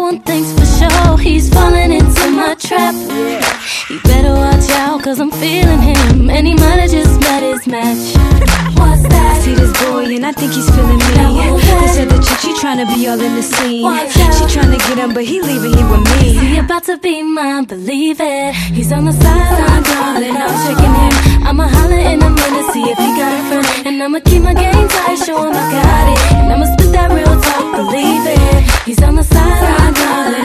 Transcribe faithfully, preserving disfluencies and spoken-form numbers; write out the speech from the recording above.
one thing's for sure, he's falling into my trap. He better watch out, cause I'm feeling him, and he might've just met his match. What's that? I see this boy and I think he's feeling me. This other chick, she tryna be all in the scene. She tryna get him, but he leaving here with me. He about to be mine, believe it. He's on the sideline, darling, I'm checking him. I'ma holler in a minute, see if he got a friend. And I'ma keep my game tight, show him I got it. And I'ma spit that real talk, believe it. He's on the sideline, darling,